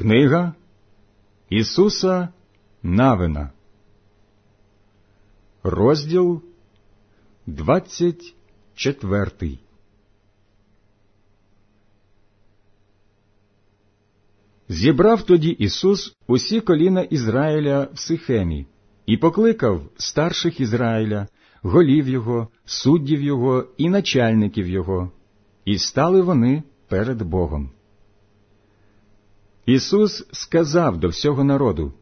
Книга Ісуса Навина, розділ 24. Зібрав тоді Ісус усі коліна Ізраїля в Сихемі і покликав старших Ізраїля, голів його, суддів його і начальників його, і стали вони перед Богом. Ісус сказав до всього народу: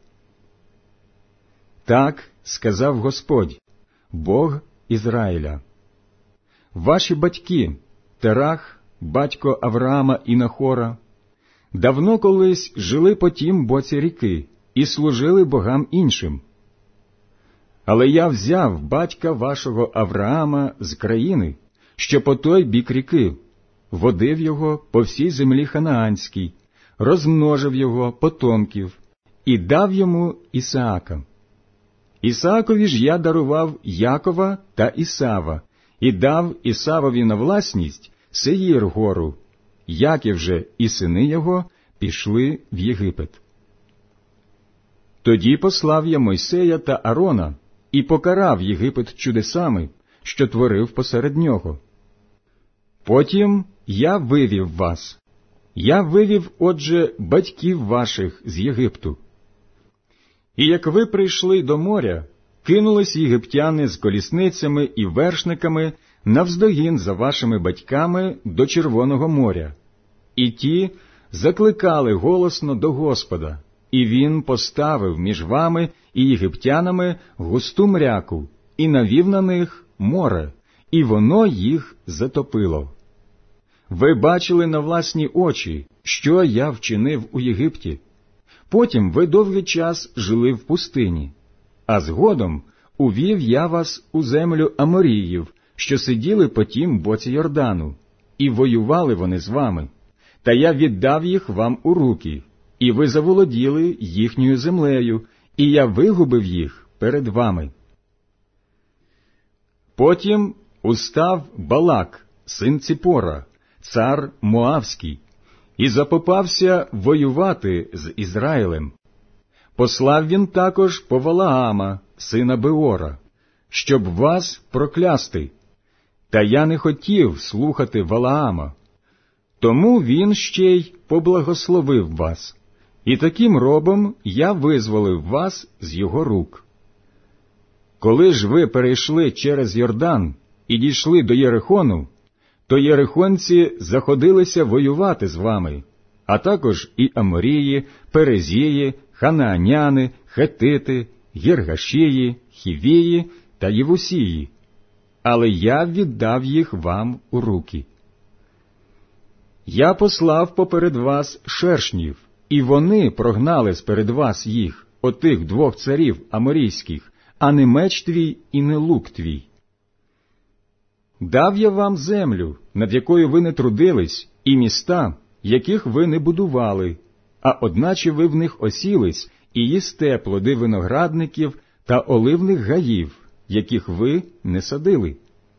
«Так сказав Господь, Бог Ізраїля. Ваші батьки, Терах, батько Авраама і Нахора, давно колись жили по тім боці ріки і служили богам іншим. Але я взяв батька вашого Авраама з країни, що по той бік ріки, водив його по всій землі ханаанській, розмножив його потомків і дав йому Ісаака. Ісаакові ж я дарував Якова та Ісава, і дав Ісавові на власність Сеїр гору. Яків же і сини його пішли в Єгипет. Тоді послав я Мойсея та Арона і покарав Єгипет чудесами, що творив посеред нього. Потім я вивів вас. Я вивів, отже, батьків ваших з Єгипту. І як ви прийшли до моря, кинулись єгиптяни з колісницями і вершниками навздогін за вашими батьками до Червоного моря. І ті закликали голосно до Господа, і Він поставив між вами і єгиптянами густу мряку, і навів на них море, і воно їх затопило. Ви бачили на власні очі, що я вчинив у Єгипті. Потім ви довгий час жили в пустині, а згодом увів я вас у землю Аморіїв, що сиділи по тім боці Йордану, і воювали вони з вами. Та я віддав їх вам у руки, і ви заволоділи їхньою землею, і я вигубив їх перед вами. Потім устав Балак, син Ципора, цар Моавський, і запопався воювати з Ізраїлем. Послав він також по Валаама, сина Беора, щоб вас проклясти. Та я не хотів слухати Валаама. Тому він ще й поблагословив вас, і таким робом я визволив вас з його рук. Коли ж ви перейшли через Йордан і дійшли до Єрихону, то єрихонці заходилися воювати з вами, а також і Аморії, Перезії, Ханааняни, Хетити, Гіргашії, Хівії та Євусії, але я віддав їх вам у руки. Я послав поперед вас шершнів, і вони прогнали сперед вас їх, отих двох царів аморійських, а не меч твій і не лук твій. Дав я вам землю, над якою ви не трудились, і міста, яких ви не будували, а одначе ви в них осілись і їсте плоди виноградників та оливних гаїв, яких ви не садили.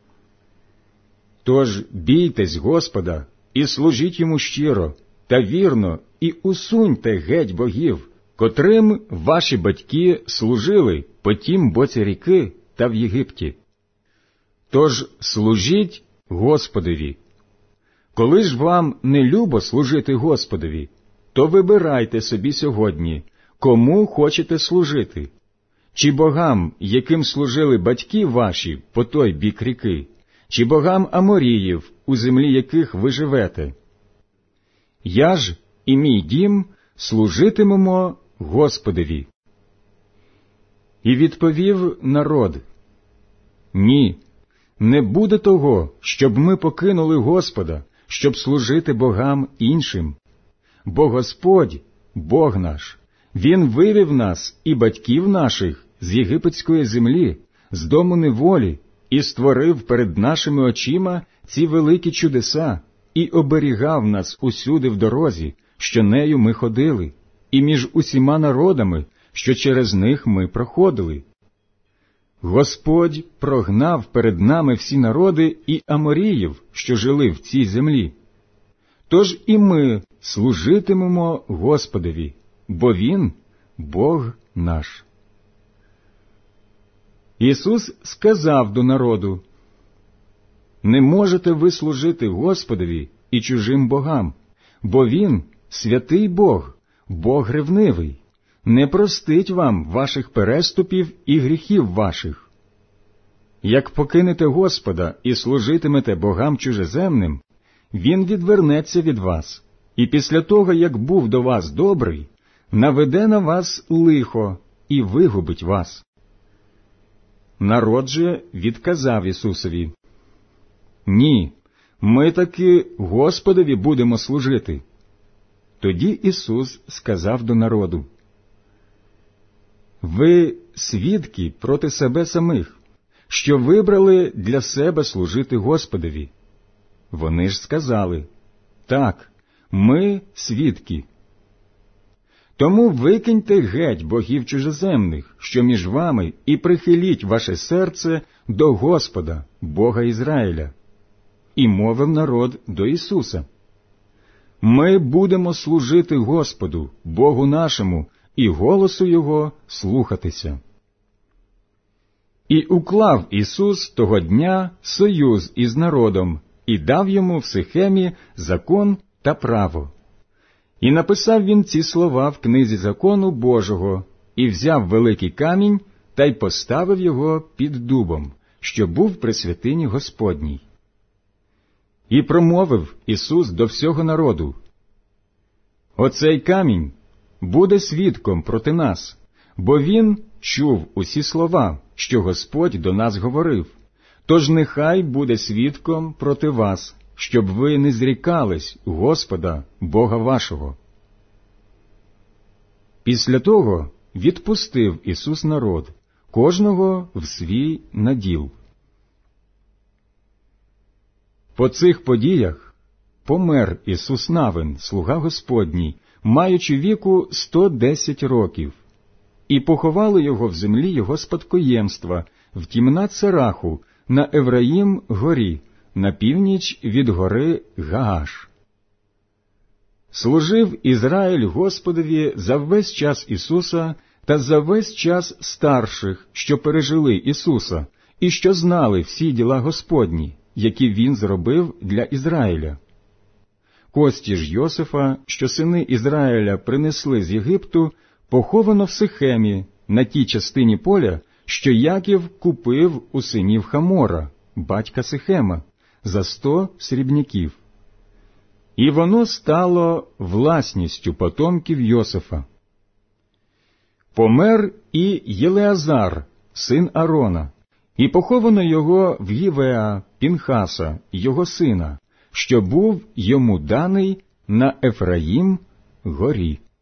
Тож бійтесь Господа і служіть йому щиро та вірно, і усуньте геть богів, котрим ваші батьки служили по тім боці ріки та в Єгипті. Тож служіть Господові. Коли ж вам не любо служити Господові, то вибирайте собі сьогодні, кому хочете служити. Чи богам, яким служили батьки ваші по той бік ріки, чи богам Аморіїв, у землі яких ви живете. Я ж і мій дім служитимемо Господові. І відповів народ: Ні, не буде того, щоб ми покинули Господа, щоб служити богам іншим. Бо Господь, Бог наш, Він вивів нас і батьків наших з єгипетської землі, з дому неволі, і створив перед нашими очима ці великі чудеса, і оберігав нас усюди в дорозі, що нею ми ходили, і між усіма народами, що через них ми проходили. Господь прогнав перед нами всі народи і аморіїв, що жили в цій землі. Тож і ми служитимемо Господові, бо Він – Бог наш». Ісус сказав до народу: «Не можете ви служити Господові і чужим богам, бо Він – святий Бог, Бог ревнивий, не простить вам ваших переступів і гріхів ваших. Як покинете Господа і служитимете богам чужеземним, Він відвернеться від вас, і після того, як був до вас добрий, наведе на вас лихо і вигубить вас». Народ же відказав Ісусові: «Ні, ми таки Господові будемо служити». Тоді Ісус сказав до народу: «Ви свідки проти себе самих, що вибрали для себе служити Господові». Вони ж сказали: «Так, ми свідки». «Тому викиньте геть богів чужеземних, що між вами, і прихиліть ваше серце до Господа, Бога Ізраїля». І мовив народ до Ісуса: «Ми будемо служити Господу, Богу нашому, і голосу Його слухатися». І уклав Ісус того дня союз із народом, і дав йому в Сихемі закон та право. І написав він ці слова в книзі закону Божого, і взяв великий камінь, та й поставив його під дубом, що був при святині Господній. І промовив Ісус до всього народу: «Оцей камінь буде свідком проти нас, бо він чув усі слова, що Господь до нас говорив. Тож нехай буде свідком проти вас, щоб ви не зрікались Господа, Бога вашого». Після того відпустив Ісус народ, кожного в свій наділ. По цих подіях помер Ісус Навин, слуга Господній, маючи віку 110 років, і поховали його в землі його спадкоємства, в Тімнат-Сераху, на Евраїм горі, на північ від гори Гааш. Служив Ізраїль Господові за весь час Ісуса та за весь час старших, що пережили Ісуса, і що знали всі діла Господні, які Він зробив для Ізраїля. Кості ж Йосифа, що сини Ізраїля принесли з Єгипту, поховано в Сихемі, на тій частині поля, що Яків купив у синів Хамора, батька Сихема, за 100 срібняків. І воно стало власністю потомків Йосифа. Помер і Єлеазар, син Арона, і поховано його в Гівеа Пінхаса, його сина, що був йому даний на Ефраїм горі.